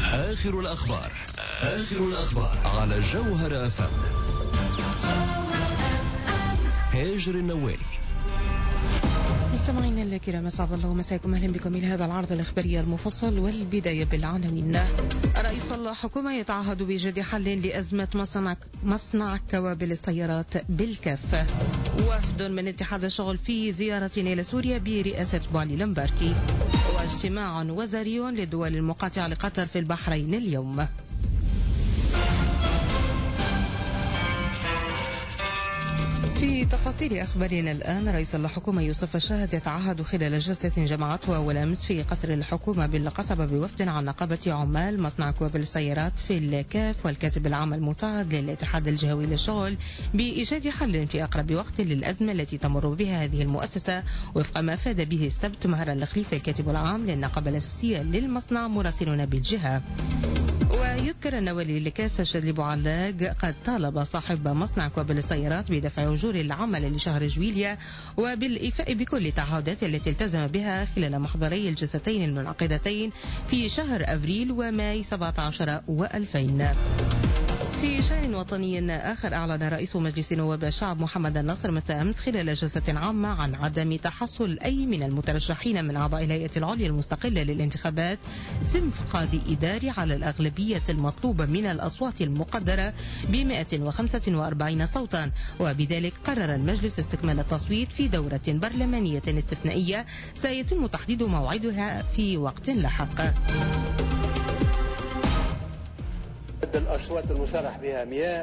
آخر الأخبار على جوهر أفهم. هاجر النوالي. مستمعينا الكرام، اسعد الله مساكم، اهلا بكم الى هذا العرض الاخباري المفصل. والبدايه بالعناوين. رئيس الحكومه يتعهد بإيجاد حل لازمه مصنع كوابل السيارات بالكف. وفد من اتحاد الشغل في زياره الى سوريا برئاسه بالي لمباركي. واجتماع وزاري للدول المقاطعه لقطر في البحرين اليوم. في تفاصيل أخبارنا الآن، رئيس الحكومة يوسف الشاهد يتعهد خلال جلسة جمعته أول أمس في قصر الحكومة بالقصبة بوفد عن نقابة عمال مصنع كوابل السيارات في الكاف والكاتب العام المساعد للاتحاد الجهوي للشغل بإيجاد حل في أقرب وقت للأزمة التي تمر بها هذه المؤسسة، وفق ما أفاد به السبت مهر الخليفة الكاتب العام للنقابة الأساسية للمصنع مراسلون بالجهة. ويذكر النوالي لكاف الشاذلي بوعلاق قد طالب صاحب مصنع كوابل السيارات بدفع أجور العمل لشهر جويليا وبالإيفاء بكل التعهدات التي التزم بها خلال محضري الجلستين المنعقدتين في شهر أبريل وماي 17 و2000. في شأن وطني آخر، أعلن رئيس مجلس نواب الشعب محمد النصر مساء أمس خلال جلسة عامة عن عدم تحصل أي من المترشحين من أعضاء الهيئة العليا المستقلة للانتخابات صنف قاضي إداري على الأغلبية المطلوبة من الأصوات المقدرة ب145 صوتا، وبذلك قرر المجلس استكمال التصويت في دورة برلمانية استثنائية سيتم تحديد موعدها في وقت لاحق. عدد الأصوات المصرح بها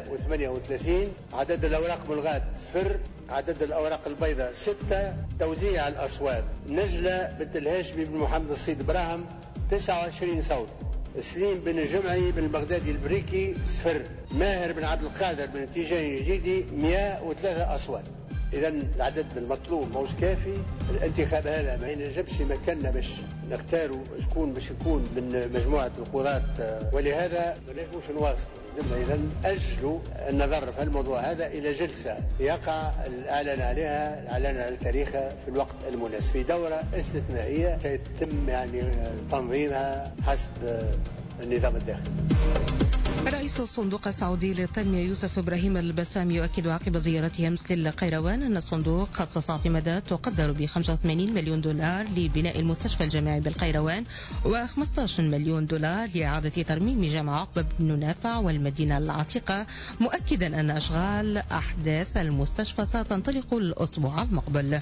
138، عدد الأوراق ملغاة 0، عدد الأوراق البيضاء 6. توزيع الأصوات: نجلة بنت الهاشمي بن محمد الصيد براهم 29 صوت، سليم بن الجمعي بن البغدادي البريكي 0، ماهر بن عبد القادر بن تيجاني الجديدي 103 أصوات. إذا العدد المطلوب موش كافي. الانتخاب هذا ما ينجبش مكاننا باش نختاروا شكون باش يكون من مجموعة القضاة، ولهذا ما نجموش نواصلوا. لازمنا إذا أجلوا النظر في الموضوع هذا إلى جلسة يقع الإعلان على تاريخها في الوقت المناسب في دورة استثنائية يتم تنظيمها حسب النظام الداخلي. رئيس الصندوق السعودي للتنمية يوسف إبراهيم البسام يؤكد عقب زيارته أمس للقيروان أن الصندوق خصص اعتمادات تقدر ب85 مليون دولار لبناء المستشفى الجامعي بالقيروان و15 مليون دولار لإعادة ترميم جامع عقبة بن نافع والمدينة العتيقة، مؤكدا أن أشغال أحداث المستشفى ستنطلق الأسبوع المقبل.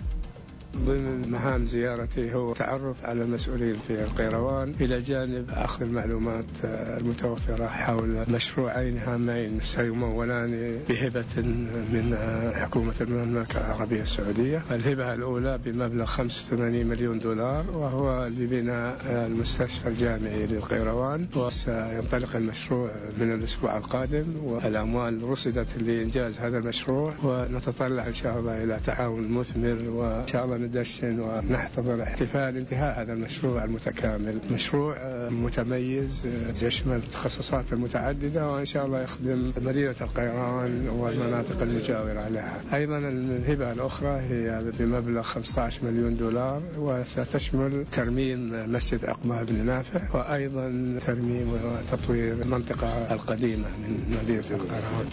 ضمن مهام زيارتي هو التعرف على المسؤولين في القيروان إلى جانب أخذ المعلومات المتوفرة حول مشروعين هامين سيمولان بهبة من حكومة المملكة العربية السعودية. الهبة الأولى بمبلغ 85 مليون دولار وهو لبناء المستشفى الجامعي للقيروان، وسينطلق المشروع من الأسبوع القادم، والأموال رصدت لإنجاز هذا المشروع، ونتطلع إن شاء الله إلى تعاون مثمر، وإن شاء الله ندشن ونحتضر احتفال انتهاء هذا المشروع المتكامل. مشروع متميز يشمل التخصصات المتعددة، وإن شاء الله يخدم مدينة القيروان والمناطق المجاورة لها. أيضا الهبة الأخرى هي بمبلغ 15 مليون دولار وستشمل ترميم مسجد عقبة بن نافع، وأيضا ترميم وتطوير المنطقة القديمة من مدينة القيروان.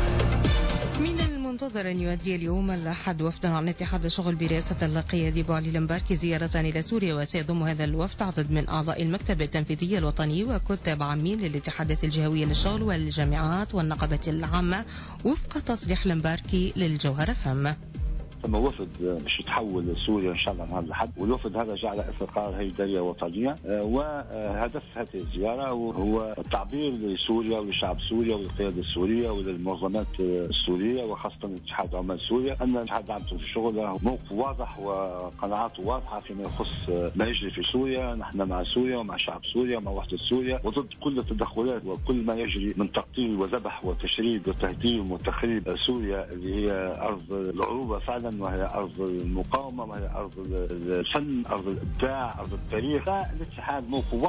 من المنتظر أن يؤدي اليوم الأحد وفدا عن اتحاد الشغل برئاسة القيادي بالي لمباركي زيارة إلى سوريا، وسيضم هذا الوفد عدد من أعضاء المكتب التنفيذي الوطني وكتاب عامين للاتحادات الجهوية للشغل والجامعات والنقابة العامة، وفق تصريح لمباركي للجوهر فم. ثم وفد باش يتحول لسوريا ان شاء الله نهار الاحد، والوفد هذا جاء على اثر قرار هيئه اداريه وطنيه، وهدف هذه الزياره هو التعبير لسوريا ولشعب سوريا وللقياده السوريه وللمنظمات السوريه وخاصه اتحاد عمال سوريا ان الاتحاد العام في الشغل له موقف واضح وقناعاته واضحه فيما يخص ما يجري في سوريا. نحن مع سوريا ومع شعب سوريا ومع وحده سوريا، وضد كل التدخلات وكل ما يجري من تقتيل وذبح وتشريد وتهديم وتخريب سوريا اللي هي ارض العروبه فعلا، وهي أرض المقاومة، وهي أرض الفن، أرض الإبداع، أرض التاريخ. فالاتحاد موقف واضح من هذه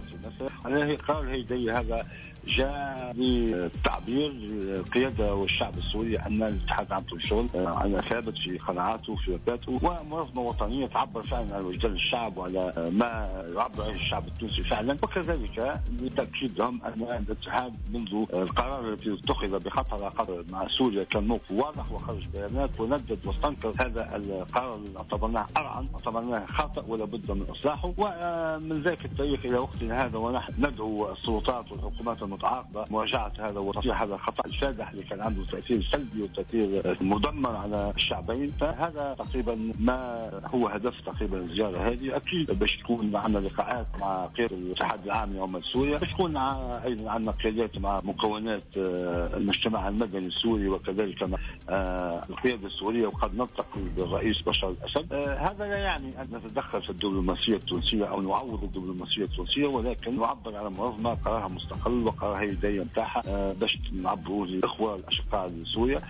النصر. القرار الهيدري هذا جاء لتعبير القيادة والشعب السوري أن الاتحاد العام للشغل على ثابت في قناعاته وفي وفاته، ومنظمة وطنية تعبر فعلا عن وجدان الشعب وعلى ما يعبر عنه الشعب التونسي فعلا. وكذلك لتأكيد لهم أن الاتحاد منذ القرار الذي اتخذ بخط علاقات مع سوريا كان موقف واضح وخرج بيانات وندد واستنكر هذا القرار اللي اعتبرناه أرعن، اعتبرناه خاطئ ولا بد من إصلاحه. ومن ذلك التاريخ إلى وقتنا هذا ونحن ندعو السلطات والحكومات المتعاقبة مراجعة هذا وتصحيح هذا الخطأ الفادح اللي كان عنده تأثير سلبي وتأثير مدمر على الشعبين. فهذا تقريبا ما هو هدف تقريبا الزيارة هذه. أكيد باش تكون عندنا لقاءات مع قيادة الاتحاد العام لعمال سوريا، باش تكون أيضا عندنا قيادات مع مكونات المجتمع المدني السوري وكذلك مع القيادة السورية، وقد نلتقي بالرئيس بشار الأسد. هذا لا يعني أن نتدخل في الدبلوماسية التونسية أو نعوض الدبلوماسية التونسية، ولكن نعبر على منظمة قرارها مستقل وقرارها هيدري متاحة باش نعبروا للإخوة الأشقاء لسوريا.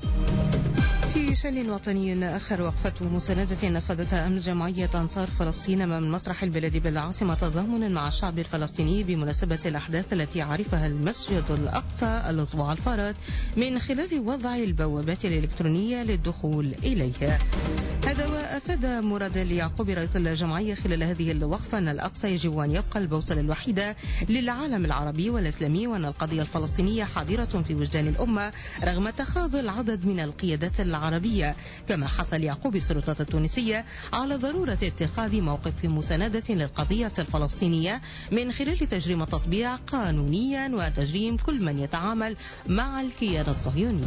في شأن وطني آخر، وقفة مساندة نفذتها أمس جمعية أنصار فلسطين أمام المسرح البلدي بالعاصمة تضامنا مع الشعب الفلسطيني بمناسبة الأحداث التي عرفها المسجد الأقصى الأسبوع الفارط من خلال وضع البوابات الإلكترونية للدخول إليه. هذا وأفاد مراد اليعقوب رئيس الجمعية خلال هذه الوقفة أن الأقصى يجب أن يبقى البوصلة الوحيدة للعالم العربي والإسلامي، وأن القضية الفلسطينية حاضرة في وجدان الأمة رغم تخاذل العدد من القيادات العربية. كما حث اليعقوب السلطات التونسية على ضرورة اتخاذ موقف مساندة للقضية الفلسطينية من خلال تجريم التطبيع قانونيا وتجريم كل من يتعامل مع الكيان الصهيوني.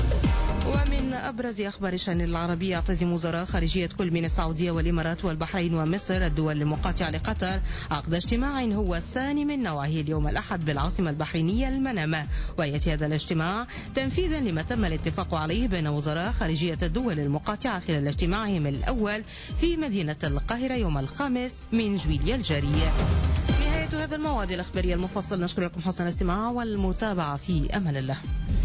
ومن أبرز أخبار الشأن العربي، يعتزم وزراء خارجية كل من السعودية والإمارات والبحرين ومصر الدول المقاطعة لقطر عقد اجتماع هو الثاني من نوعه اليوم الأحد بالعاصمة البحرينية المنامة. ويأتي هذا الاجتماع تنفيذا لما تم الاتفاق عليه بين وزراء خارجية الدول المقاطعة خلال اجتماعهم الأول في مدينة القاهرة يوم 5 من جويلية الجاري. نهاية هذا الموعد الأخباري المفصل، نشكر لكم حسن الاستماع والمتابعة. في أمان الله.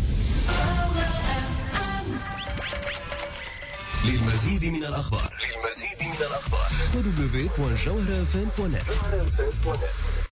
للمزيد من الأخبار www.jawharafm.net